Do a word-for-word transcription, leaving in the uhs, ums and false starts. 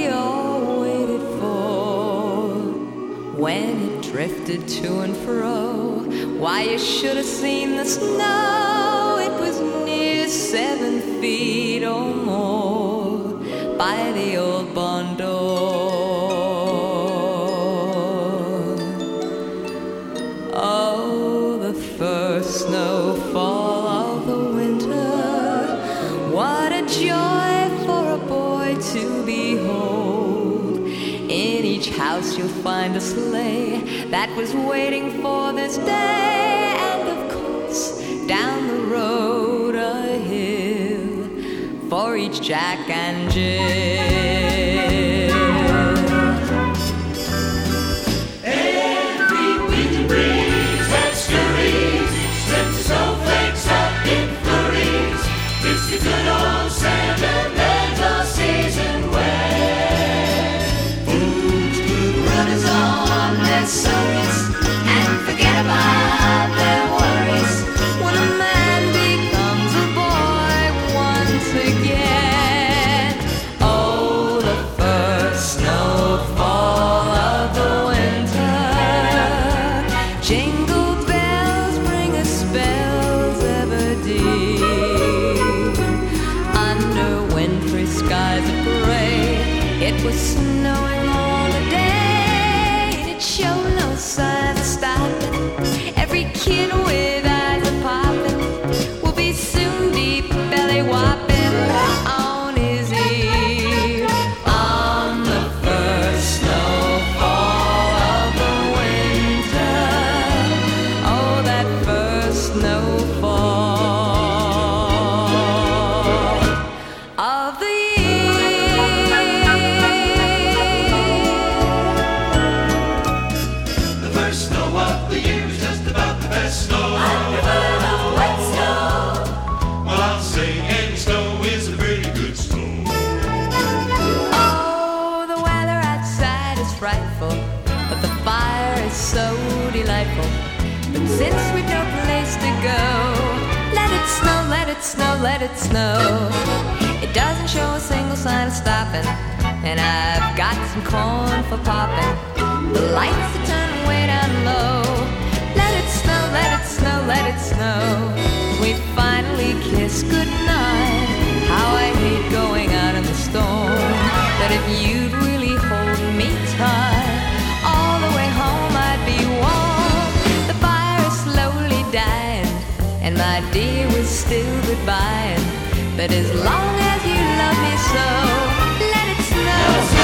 all waited for. When it drifted to and fro, why, you should have seen the snow. It was near seven feet or more by the old barn door. Oh, the first snowfall of the winter, what a joy for a boy to behold. In each house you'll find a sleigh that was waiting for this day. And of course, down the road a hill for each Jack and Jill. Every winter breeze that scurries slips the snowflakes up in flurries. It's the good old sentimental season when folks could run us on their sorries and forget about their worries. When a man becomes a boy once again. Oh, the first snowfall of the winter. Jingle bells bring us spells ever deep. Under wintry skies of gray, it was snowing all the day. It showed no sign of stopping. Every kid with eyes a popping will be soon deep belly whopping on his ear. On the first snowfall of the winter. Oh, that first snowfall of the the first snow of the year is just about the best snow. Well, I'll say any snow is a pretty good snow. Oh, the weather outside is frightful, but the fire is so delightful. But since we've no place to go, let it snow, let it snow, let it snow. It doesn't show a single sign of stopping, and I've got some corn for popping. The lights are turning way down low. Let it snow, let it snow, let it snow. We finally kiss goodnight. How I hate going out in the storm. But if you'd really hold me tight, all the way home I'd be warm. The fire is slowly dying, and my dear, we're still goodbying. But as long as you love me so, let it snow.